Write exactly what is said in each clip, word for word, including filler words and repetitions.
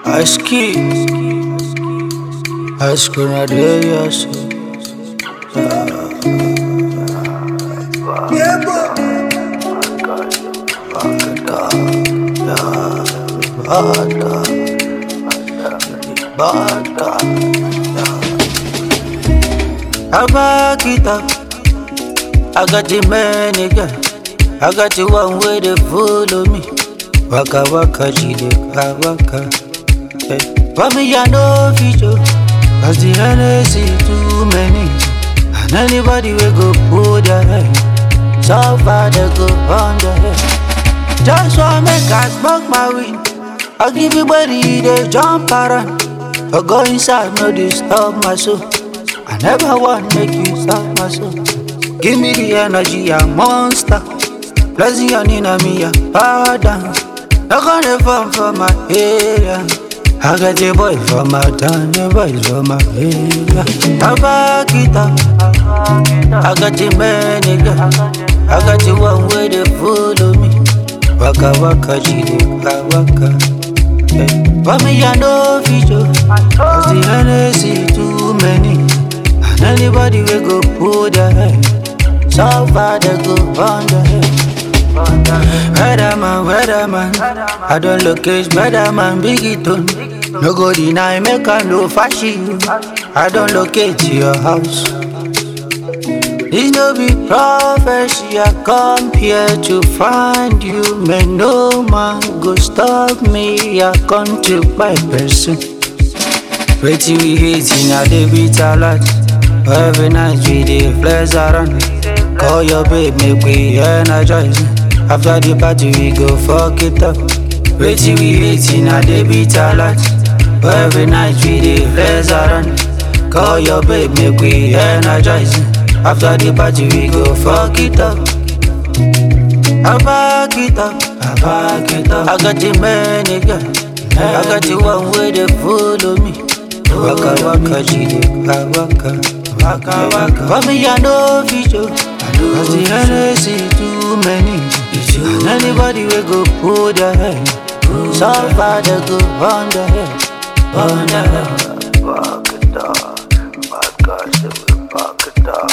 Ice Kid, Ice Cream na dey here so. Yeah, bro. Bada, bada, I back it up. I got the man nigga. I got the one way they follow me. Waka waka jide waka. Hey. But me I no feature, cause the Hennessy too many. And anybody will go put their head, so far they go on their head. Just want make I smoke my weed. I give you body they jump around. I go inside, no disturb my soul. I never want make you stop my soul. Give me the energy, a monster. Blessing on in me, a power down. Not gonna fun for my area. I got the boy for my town, the boys for my area. I back it up. I got the man nigga. I got the one way they follow me. Waka waka jide waka. Hey. But me I no feature, cause the Hennessy too many. And anybody will go put their head, so far they go on the head. Weatherman, weatherman, I don't look age, weatherman, biggie tone. No go deny, make I no fashion. I don't locate your house. This no be prophecy, I come here to find you. Man, no man go stop me, I come to my person. Waiting we hating, I dey beat a lot. Every night we dey flex around. Call your babe, make we energize. After the party we go fuck it up. Waiting we hating, I dey beat a lot. Every night we dey flex around. Call your babe, make we energize. After the party we go fuck it up. I back it up, I back it up. I got the man nigga. I got the one way they follow me. Waka waka jide waka waka waka. But me I no feature, cause the Hennessy too many. And anybody will go put their head, so far they go on the head, on the head. Back it up, back it up, back it up,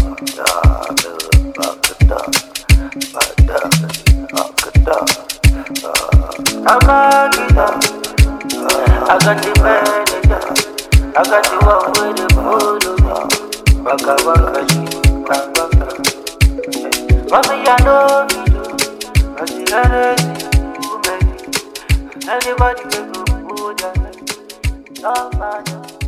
back it up, back it up. I back it up. I got the man nigga. I got the one way they follow me. Waka waka jide waka. But me I know you, cause the Hennessy too many. Anybody will go put their head, so far.